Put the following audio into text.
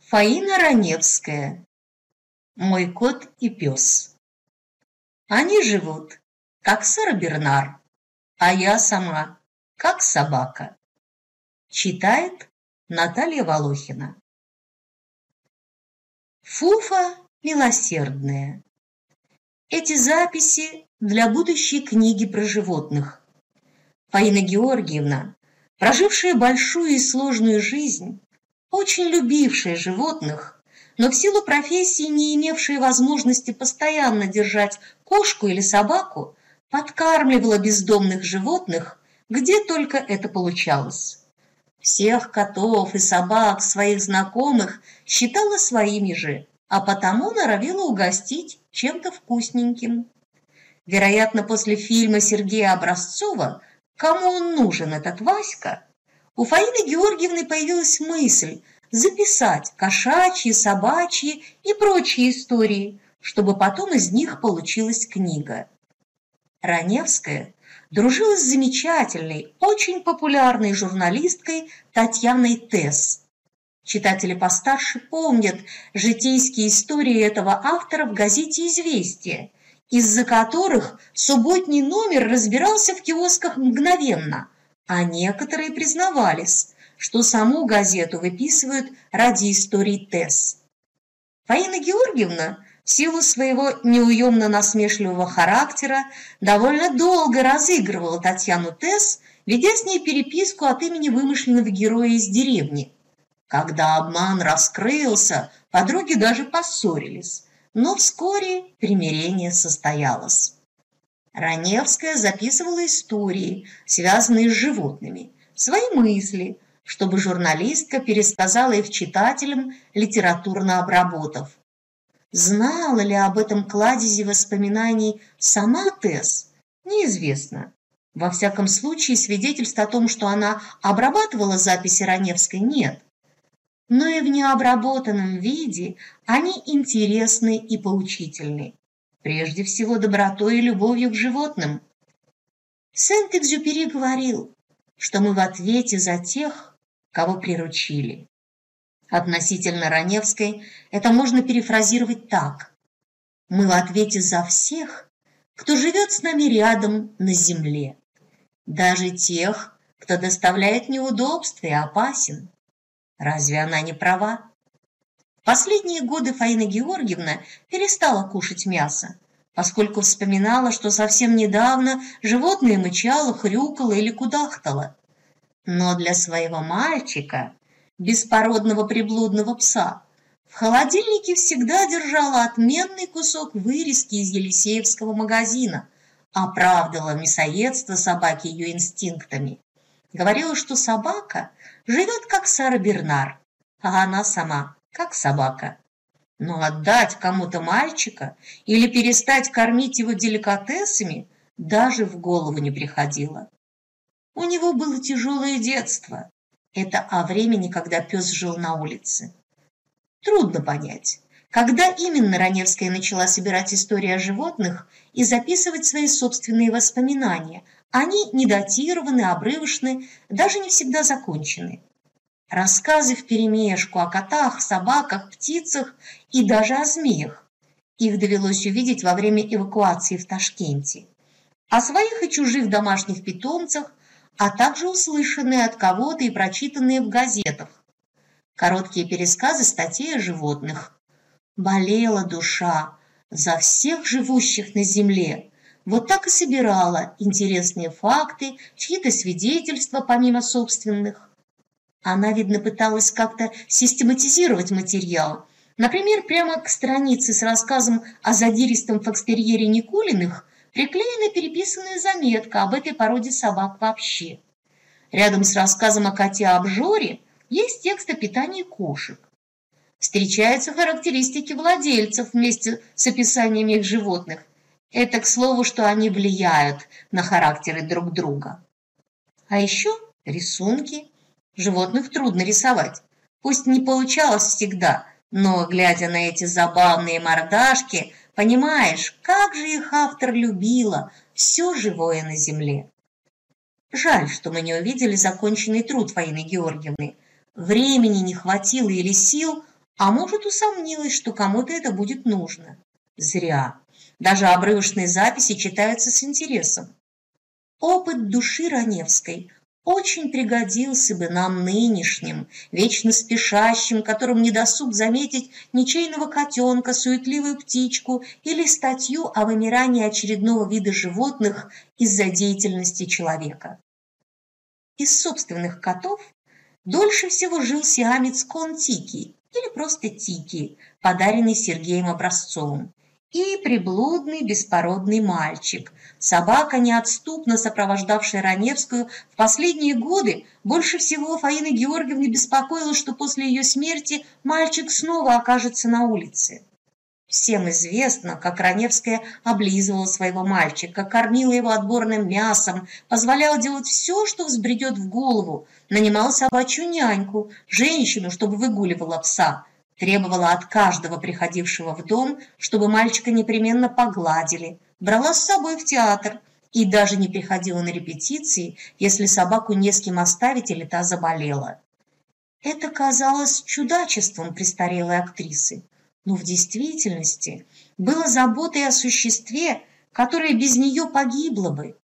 Фаина Раневская. Мой кот и пес. Они живут, как сэр Бернар, а я сама, как собака. Читает Наталья Волохина. Фуфа милосердная. Эти записи для будущей книги про животных. Фаина Георгиевна, прожившая большую и сложную жизнь, очень любившая животных, но в силу профессии не имевшая возможности постоянно держать кошку или собаку, подкармливала бездомных животных, где только это получалось. Всех котов и собак своих знакомых считала своими же, а потому норовила угостить чем-то вкусненьким. Вероятно, после фильма Сергея Образцова «Кому он нужен, этот Васька?», у Фаины Георгиевны появилась мысль записать кошачьи, собачьи и прочие истории, чтобы потом из них получилась книга. Раневская дружила с замечательной, очень популярной журналисткой Татьяной Тесс. Читатели постарше помнят житейские истории этого автора в газете «Известия», из-за которых субботний номер разбирался в киосках мгновенно, а некоторые признавались, что саму газету выписывают ради историй Тесс. Фаина Георгиевна в силу своего неуемно насмешливого характера довольно долго разыгрывала Татьяну Тесс, ведя с ней переписку от имени вымышленного героя из деревни. Когда обман раскрылся, подруги даже поссорились, но вскоре примирение состоялось. Раневская записывала истории, связанные с животными, свои мысли, чтобы журналистка пересказала их читателям, литературно обработав. Знала ли об этом кладезе воспоминаний сама Тесс, неизвестно. Во всяком случае, свидетельств о том, что она обрабатывала записи Раневской, нет. Но и в необработанном виде они интересны и поучительны. Прежде всего, добротой и любовью к животным. Сент-Экзюпери говорил, что мы в ответе за тех, кого приручили. Относительно Раневской это можно перефразировать так: мы в ответе за всех, кто живет с нами рядом на земле, даже тех, кто доставляет неудобства и опасен. Разве она не права? В последние годы Фаина Георгиевна перестала кушать мясо, поскольку вспоминала, что совсем недавно животное мычало, хрюкало или кудахтало. Но для своего мальчика, беспородного приблудного пса, в холодильнике всегда держала отменный кусок вырезки из Елисеевского магазина, оправдывала мясоедство собаки ее инстинктами. Говорила, что собака живет как сэр Бернар, а она сама как собака. Но отдать кому-то мальчика или перестать кормить его деликатесами даже в голову не приходило. У него было тяжелое детство. Это о времени, когда пес жил на улице. Трудно понять, когда именно Раневская начала собирать истории о животных и записывать свои собственные воспоминания. Они не датированы, обрывочны, даже не всегда закончены. Рассказы вперемешку о котах, собаках, птицах и даже о змеях. Их довелось увидеть во время эвакуации в Ташкенте. О своих и чужих домашних питомцах, а также услышанные от кого-то и прочитанные в газетах. Короткие пересказы статей о животных. Болела душа за всех живущих на земле. Вот так и собирала интересные факты, чьи-то свидетельства помимо собственных. Она, видно, пыталась как-то систематизировать материал. Например, прямо к странице с рассказом о задиристом фокстерьере Никулиных приклеена переписанная заметка об этой породе собак вообще. Рядом с рассказом о коте-обжоре есть текст о питании кошек. Встречаются характеристики владельцев вместе с описаниями их животных. Это к слову, что они влияют на характеры друг друга. А еще рисунки. Животных трудно рисовать. Пусть не получалось всегда, но, глядя на эти забавные мордашки, понимаешь, как же их автор любила все живое на земле. Жаль, что мы не увидели законченный труд Фаины Георгиевны. Времени не хватило или сил, А может, усомнилась, что кому-то это будет нужно. Зря. Даже обрывочные записи читаются с интересом. Опыт души Раневской очень пригодился бы нам нынешним, вечно спешащим, которым не досуг заметить ничейного котенка, суетливую птичку или статью о вымирании очередного вида животных из-за деятельности человека. Из собственных котов дольше всего жил сиамец Кон-Тики, или просто Тики, подаренный Сергеем Образцовым, и приблудный беспородный мальчик. Собака, неотступно сопровождавшая Раневскую в последние годы, больше всего Фаины Георгиевны беспокоила, что после ее смерти мальчик снова окажется на улице. Всем известно, как Раневская облизывала своего мальчика, кормила его отборным мясом, позволяла делать все, что взбредет в голову, нанимала собачью няньку, женщину, чтобы выгуливала пса, требовала от каждого приходившего в дом, чтобы мальчика непременно погладили, брала с собой в театр и даже не приходила на репетиции, если собаку не с кем оставить или та заболела. Это казалось чудачеством престарелой актрисы, но в действительности было заботой о существе, которое без нее погибло бы.